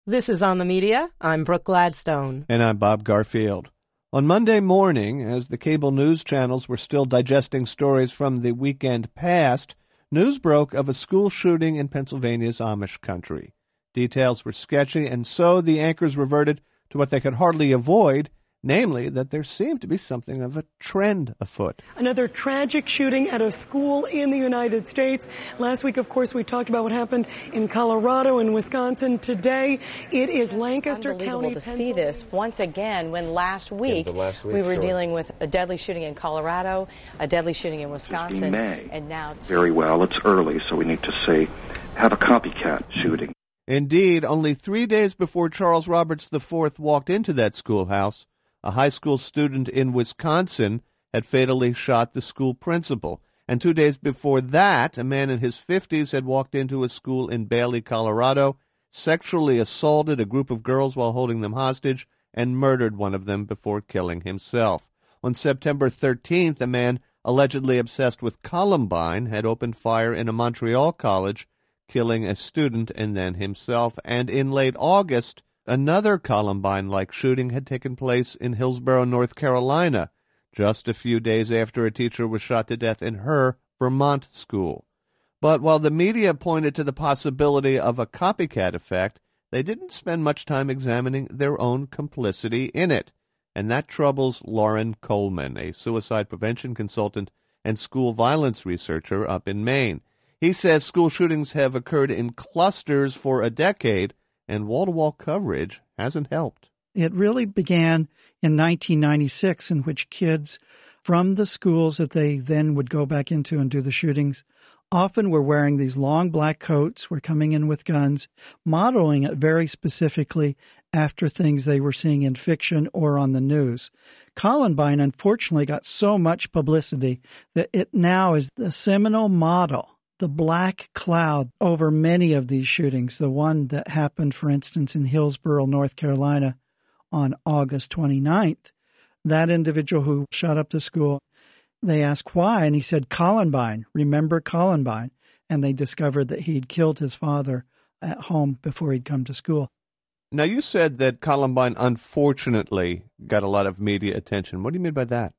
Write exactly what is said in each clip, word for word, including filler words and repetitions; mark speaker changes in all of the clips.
Speaker 1: This is On the Media. I'm Brooke Gladstone.
Speaker 2: And I'm Bob Garfield. On Monday morning, as the cable news channels were still digesting stories from the weekend past, news broke of a school shooting in Pennsylvania's Amish country. Details were sketchy, and so the anchors reverted to what they could hardly avoid, namely that there seemed to be something of a trend afoot.
Speaker 3: Another tragic shooting at a school in the United States. Last week, of course, we talked about what happened in Colorado and Wisconsin. Today, it is Lancaster County,
Speaker 4: to see this once again when last week, yeah, last week we were sure. dealing with a deadly shooting in Colorado, a deadly shooting in Wisconsin,
Speaker 5: May.
Speaker 4: and now
Speaker 5: very well. It's early, so we need to say have a copycat shooting.
Speaker 2: Indeed, only three days before Charles Roberts the fourth walked into that schoolhouse, a high school student in Wisconsin had fatally shot the school principal. And two days before that, a man in his fifties had walked into a school in Bailey, Colorado, sexually assaulted a group of girls while holding them hostage, and murdered one of them before killing himself. On September thirteenth, a man allegedly obsessed with Columbine had opened fire in a Montreal college, killing a student and then himself. And in late August, another Columbine-like shooting had taken place in Hillsborough, North Carolina, just a few days after a teacher was shot to death in her Vermont school. But while the media pointed to the possibility of a copycat effect, they didn't spend much time examining their own complicity in it. And that troubles Lauren Coleman, a suicide prevention consultant and school violence researcher up in Maine. He says school shootings have occurred in clusters for a decade, and wall-to-wall coverage hasn't helped.
Speaker 6: It really began in nineteen ninety-six, in which kids from the schools that they then would go back into and do the shootings often were wearing these long black coats, were coming in with guns, modeling it very specifically after things they were seeing in fiction or on the news. Columbine, unfortunately, got so much publicity that it now is the seminal model, the black cloud over many of these shootings. The one that happened, for instance, in Hillsborough, North Carolina on August twenty-ninth, that individual who shot up the school, they asked why, and he said, Columbine, remember Columbine? And they discovered that he'd killed his father at home before he'd come to school.
Speaker 2: Now, you said that Columbine, unfortunately, got a lot of media attention. What do you mean by that?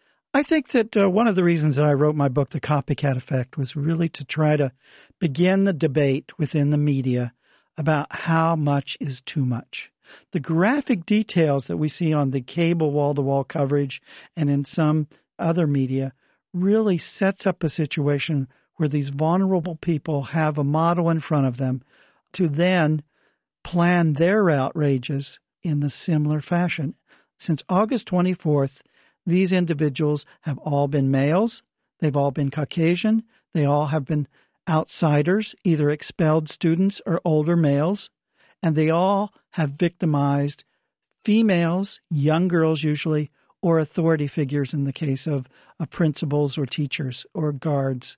Speaker 6: I think that uh, one of the reasons that I wrote my book, The Copycat Effect, was really to try to begin the debate within the media about how much is too much. The graphic details that we see on the cable wall-to-wall coverage and in some other media really sets up a situation where these vulnerable people have a model in front of them to then plan their outrages in the similar fashion. Since August twenty-fourth, these individuals have all been males, they've all been Caucasian, they all have been outsiders, either expelled students or older males, and they all have victimized females, young girls usually, or authority figures in the case of, of principals or teachers or guards.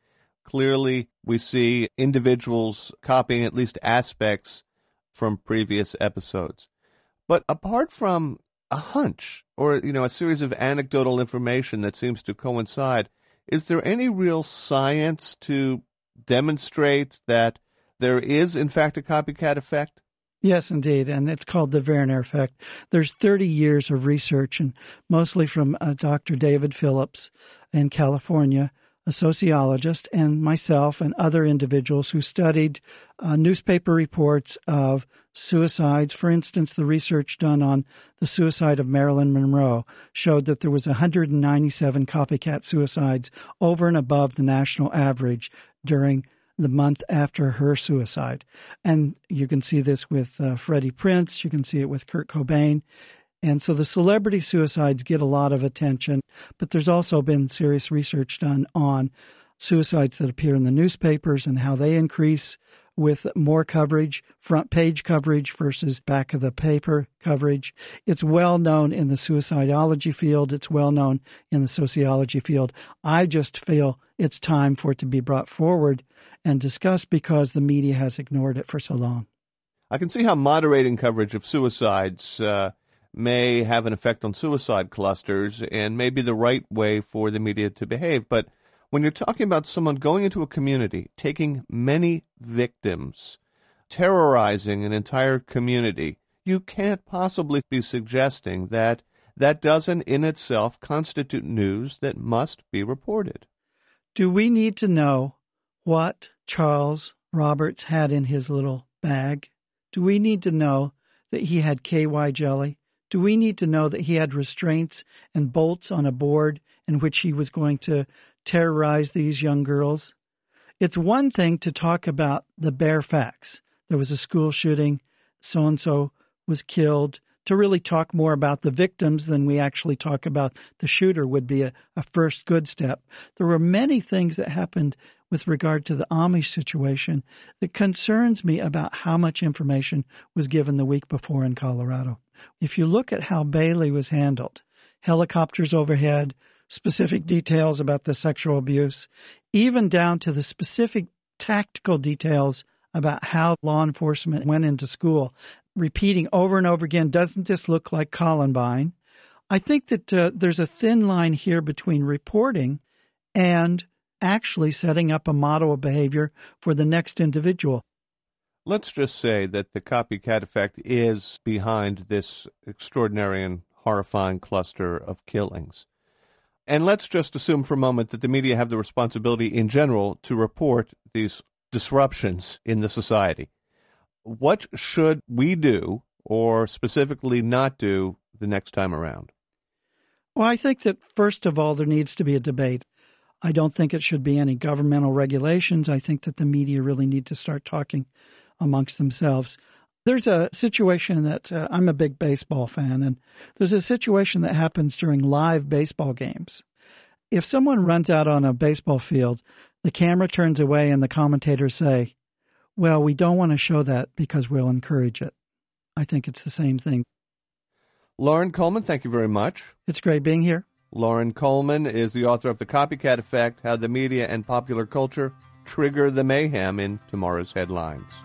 Speaker 2: Clearly, we see individuals copying at least aspects from previous episodes. But apart from a hunch or, you know, a series of anecdotal information that seems to coincide, is there any real science to demonstrate that there is, in fact, a copycat effect?
Speaker 6: Yes, indeed, and it's called the Werner effect. There's thirty years of research, and mostly from uh, Doctor David Phillips in California, a sociologist, and myself and other individuals who studied uh, newspaper reports of suicides. For instance, the research done on the suicide of Marilyn Monroe showed that there was one hundred ninety-seven copycat suicides over and above the national average during the month after her suicide. And you can see this with uh, Freddie Prinze. You can see it with Kurt Cobain. And so the celebrity suicides get a lot of attention, but there's also been serious research done on suicides that appear in the newspapers and how they increase with more coverage, front page coverage versus back of the paper coverage. It's well known in the suicidology field. It's well known in the sociology field. I just feel it's time for it to be brought forward and discussed because the media has ignored it for so long.
Speaker 2: I can see how moderating coverage of suicides uh, may have an effect on suicide clusters and may be the right way for the media to behave. But when you're talking about someone going into a community, taking many victims, terrorizing an entire community, you can't possibly be suggesting that that doesn't in itself constitute news that must be reported.
Speaker 6: Do we need to know what Charles Roberts had in his little bag? Do we need to know that he had K Y jelly? Do we need to know that he had restraints and bolts on a board in which he was going to terrorize these young girls? It's one thing to talk about the bare facts. There was a school shooting, so-and-so was killed. To really talk more about the victims than we actually talk about the shooter would be a, a first good step. There were many things that happened with regard to the Amish situation that concerns me about how much information was given the week before in Colorado. If you look at how Bailey was handled, helicopters overhead, specific details about the sexual abuse, even down to the specific tactical details about how law enforcement went into school, repeating over and over again, doesn't this look like Columbine? I think that uh, there's a thin line here between reporting and actually setting up a model of behavior for the next individual.
Speaker 2: Let's just say that the copycat effect is behind this extraordinary and horrifying cluster of killings. And let's just assume for a moment that the media have the responsibility in general to report these disruptions in the society. What should we do, or specifically not do, the next time around?
Speaker 6: Well, I think that, first of all, there needs to be a debate. I don't think it should be any governmental regulations. I think that the media really need to start talking amongst themselves. There's a situation that uh, I'm a big baseball fan, and there's a situation that happens during live baseball games. If someone runs out on a baseball field, the camera turns away and the commentators say, well, we don't want to show that because we'll encourage it. I think it's the same thing.
Speaker 2: Loren Coleman, thank you very much.
Speaker 6: It's great being here.
Speaker 2: Loren Coleman is the author of The Copycat Effect, How the Media and Popular Culture Trigger the Mayhem in Tomorrow's Headlines.